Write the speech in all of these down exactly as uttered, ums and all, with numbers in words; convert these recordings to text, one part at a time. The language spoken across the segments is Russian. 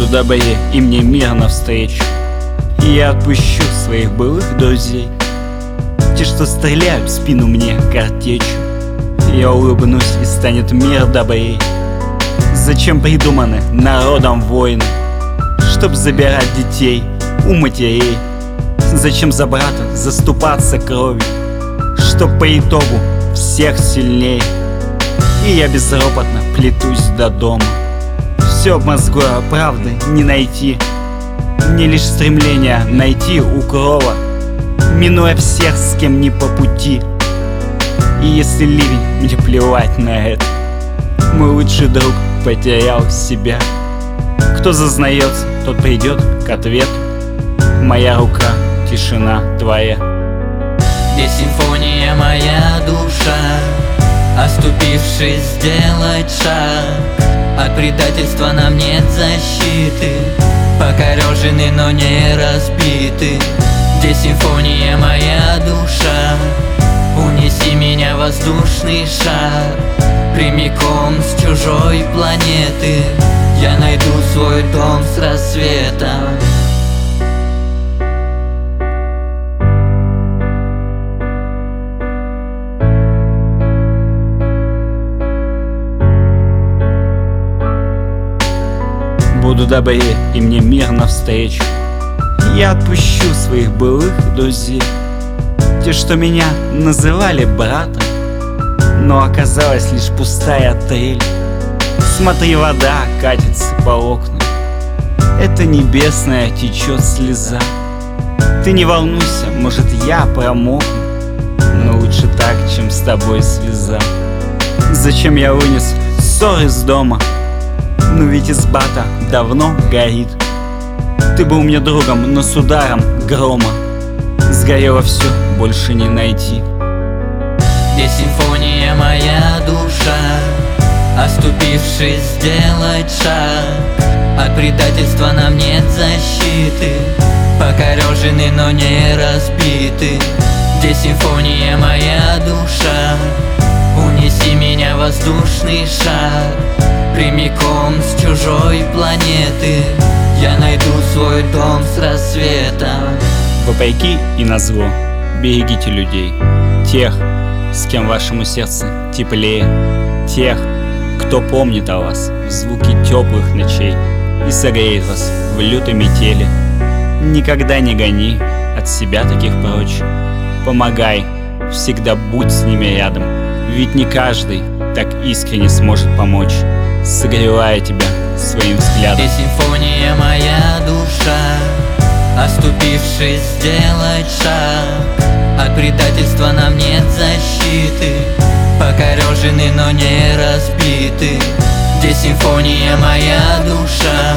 Буду добрее, и мне мир навстречу. И я отпущу своих былых друзей, те, что стреляют в спину мне картечью. Я улыбнусь, и станет мир добрей. Зачем придуманы народом войны? Чтоб забирать детей у матерей. Зачем за брата заступаться кровью? Чтоб по итогу всех сильней. И я безропотно плетусь до дома. Все обмозгую, правды не найти. Мне лишь стремление найти укрова, минуя всех, с кем не по пути. И если ливень, мне плевать на это. Мой лучший друг потерял себя. Кто зазнается, тот придет к ответу. Моя рука, тишина твоя. Здесь симфония моя душа, оступившись, сделать шаг. От предательства нам нет защиты, покорежены, но не разбиты. Здесь симфония моя душа, унеси меня в воздушный шар, прямиком с чужой планеты. Я найду свой дом с рассветом. Буду добрее, и мне мир навстречу. Я отпущу своих былых друзей, те, что меня называли братом, но оказалась лишь пустая трель. Смотри, вода катится по окнам, это небесная течет слеза. Ты не волнуйся, может я промокну, но лучше так, чем с тобой связа. Зачем я вынес ссор из дома? Но ведь изба-то давно горит. Ты был мне другом, но с ударом грома сгорело все, больше не найти. Здесь симфония моя душа, оступившись, сделать шаг. От предательства нам нет защиты, покорежены, но не разбиты. Здесь симфония моя душа, унеси меня в воздушный шар, прямиком с чужой планеты. Я найду свой дом с рассветом. Вопреки и назло, берегите людей, тех, с кем вашему сердцу теплее, тех, кто помнит о вас в звуке теплых ночей и согреет вас в лютой метели. Никогда не гони от себя таких прочь, помогай, всегда будь с ними рядом, ведь не каждый так искренне сможет помочь, согревая тебя своим взглядом. Здесь симфония моя душа, оступившись, сделать шаг. От предательства нам нет защиты, покорежены, но не разбиты. Здесь симфония моя душа,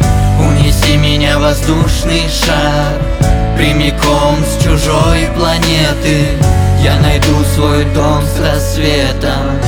унеси меня в воздушный шар, прямиком с чужой планеты. Я найду свой дом с рассветом.